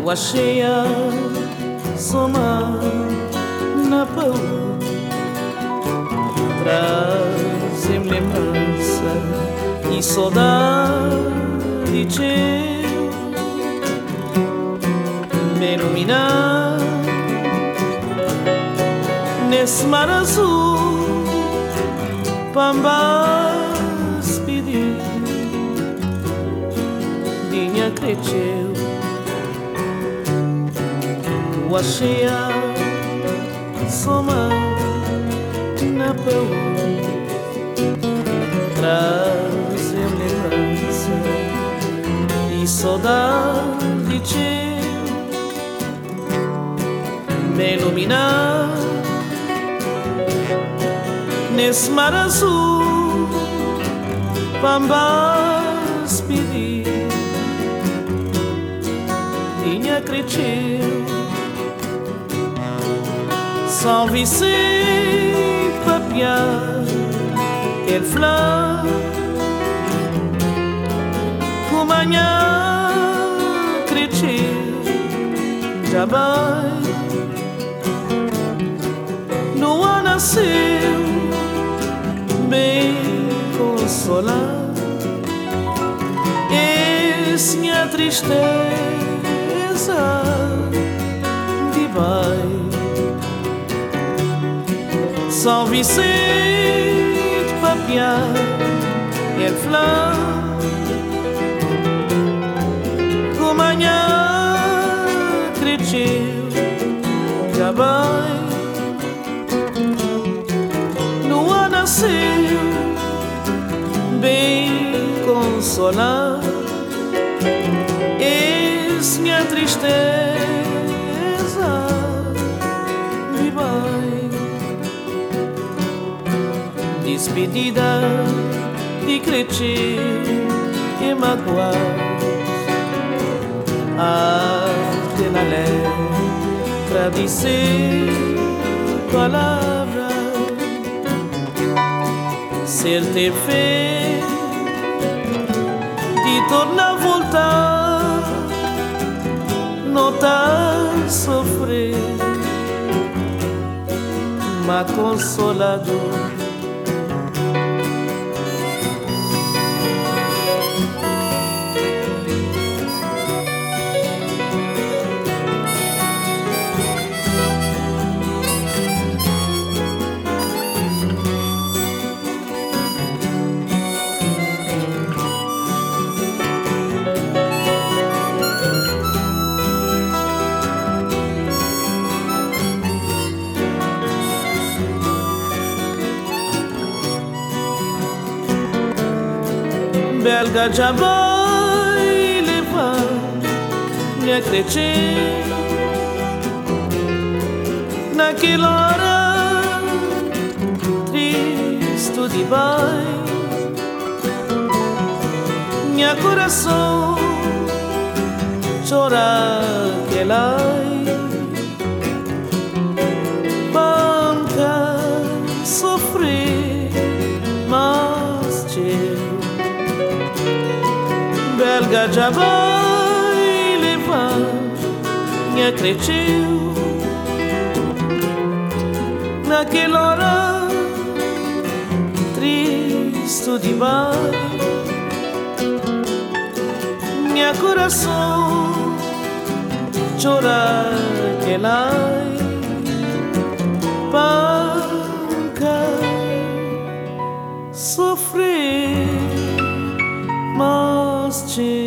lua cheia soma na pau, traz-me lembrança e saudade teu, me iluminar nesse mar azul, pambas pedir, vinha cresceu, lua cheia soma na pau, traz-me lembrança e saudade teu, me iluminar nesse mar azul, pambas pedir, vinha cresceu, São Vicente papiar, quelle fleur, com manhã cresceu, já vai, lua nasceu, bem consolar, esse minha tristeza de vai. São Vicente papiar, quelle fleur, com manhã cresceu, já vai, lua nasceu, bem consolar, esse minha tristeza de vai. Despedida de crescer e magoar, arte na letra dizer palavra, ser ter fé de tornar a voltar, notar sofrer, mas consolador. Belga já vai levar minha crescer, naquela hora triste de vai, minha coração chora que ela banca sofrer, mas Belga já vai levar minha cresceu, naquela hora triste demais, minha coração chora que ela banca sofrer, mas